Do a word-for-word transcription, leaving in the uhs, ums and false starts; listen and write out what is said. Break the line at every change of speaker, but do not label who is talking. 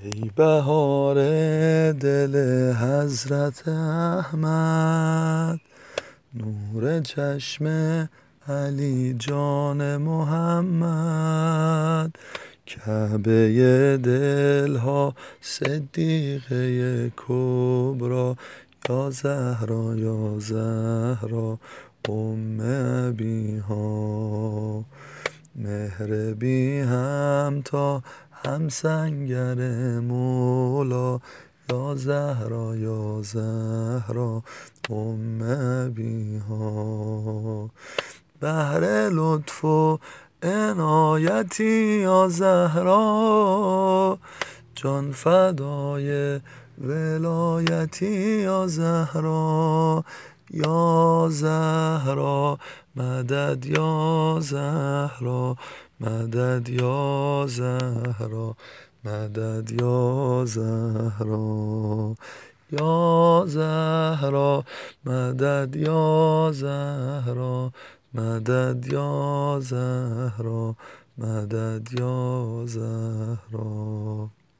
ای بهار دل حضرت احمد، نور چشم علی جان محمد، کعبه دلها صدیقه کبرا، یا زهرا یا زهرا ام ابیها، مهر بی همتا هم سنگر مولا، یا زهرا یا زهرا ام ابیها، بحر لطف و عنایتی یا زهرا، جان فدای ولایتی یا زهرا، یا زهرا مدد یا زهرا مدد یا زهرا مدد یا زهرا، یا زهرا مدد یا زهرا مدد یا زهرا مدد یا زهرا.